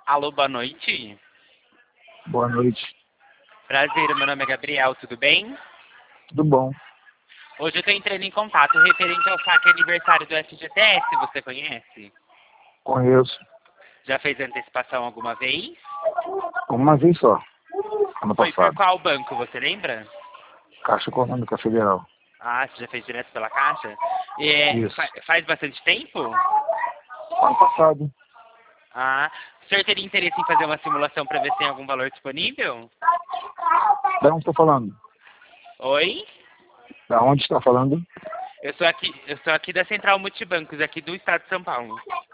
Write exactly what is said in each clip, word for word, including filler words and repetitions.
Alô, boa noite. Boa noite. Prazer, meu nome é Gabriel, tudo bem? Tudo bom? Hoje eu estou entrando em contato referente ao saque aniversário do F G T S, você conhece? Conheço. Já fez antecipação alguma vez? Uma vez só, ano Foi por passado. qual banco, você lembra? Caixa Econômica Federal. Ah, você já fez direto pela Caixa? É, Isso. fa- faz bastante tempo? Ano passado. Ah, o senhor teria interesse em fazer uma simulação para ver se tem algum valor disponível? Da onde está falando? Oi? Da onde está falando? Eu sou aqui, eu sou aqui da Central Multibancos, aqui do estado de São Paulo.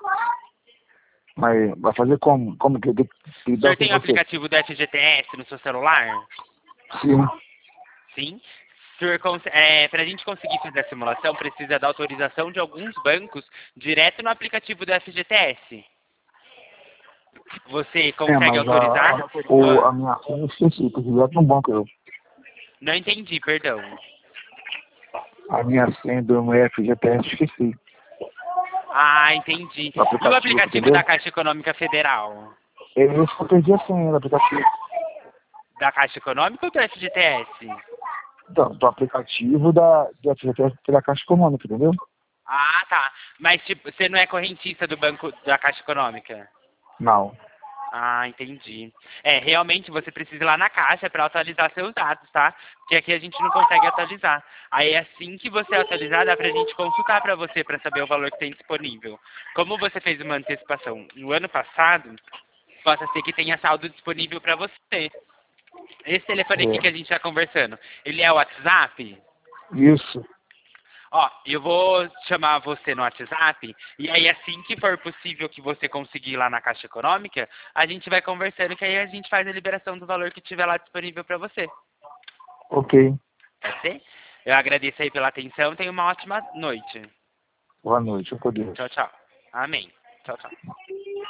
Mas vai fazer como? Como que eu tenho que O lidar senhor com tem o você? aplicativo do F G T S no seu celular? Sim. Sim. É, para a gente conseguir fazer a simulação, precisa da autorização de alguns bancos direto no aplicativo do F G T S. Você É, consegue mas autorizar? a, o, Ah, a minha senha eu esqueci, porque direto no banco eu. não entendi, perdão. A minha senha do F G T S esqueci. Ah, entendi. Do E o aplicativo, aplicativo da entendeu? Caixa Econômica Federal? Eu eu só perdi a senha do aplicativo. Da Caixa Econômica ou do F G T S? Então, do aplicativo da, do F G T S pela Caixa Econômica, entendeu? Ah, tá. Mas tipo, você não é correntista do banco da Caixa Econômica? Não. Ah, entendi. É, realmente você precisa ir lá na caixa para atualizar seus dados, tá? Porque aqui a gente não consegue atualizar. Aí assim que você atualizar, dá pra gente consultar para você para saber o valor que tem disponível. Como você fez uma antecipação no ano passado, possa ser que tenha saldo disponível para você. Esse telefone aqui que a É. gente está conversando, ele é o WhatsApp? Isso. Ó, eu vou chamar você no WhatsApp e aí assim que for possível que você conseguir ir lá na Caixa Econômica, a gente vai conversando que aí a gente faz a liberação do valor que tiver lá disponível para você. Ok. Pode ser? Eu agradeço aí pela atenção, tenha uma ótima noite. Boa noite, com Deus. Tchau, tchau. Amém. Tchau, tchau.